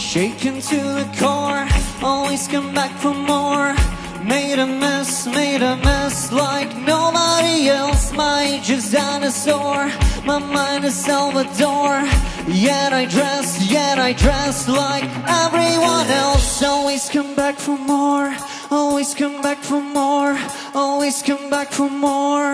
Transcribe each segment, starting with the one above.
Shaken to the core, always come back for more. Made a mess like nobody else. My age is dinosaur, my mind is Salvador. Yet I dress like everyone else. Always come back for more, always come back for more, always come back for more.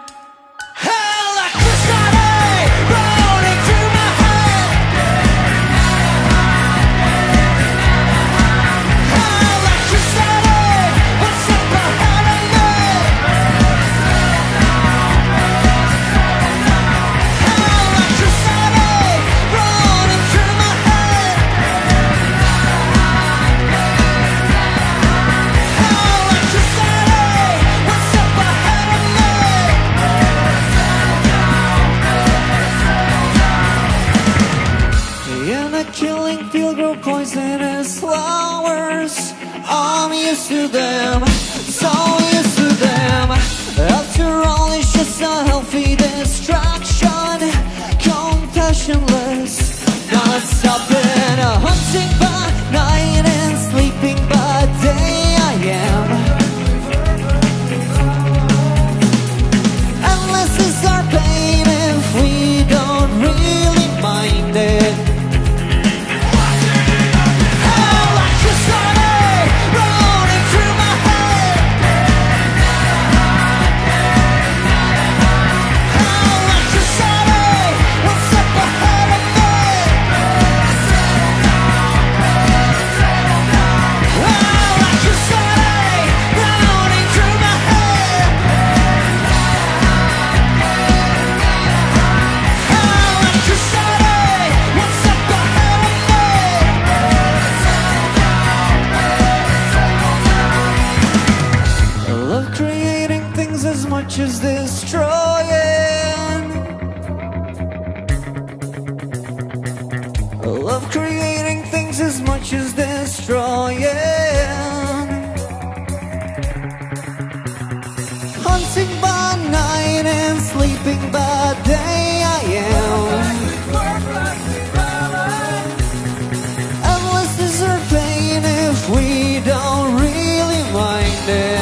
Killing field grow poisonous flowers. I'm used to them, so used to them. After all, it's just a healthy distraction. Compassionless, not stopping. Hunting by night and sleeping by day. I am endless is our pain if we don't really mind it. As much as destroying. I love creating things as much as destroying. Hunting by night and sleeping by day. I am endless is our pain if we don't really mind it.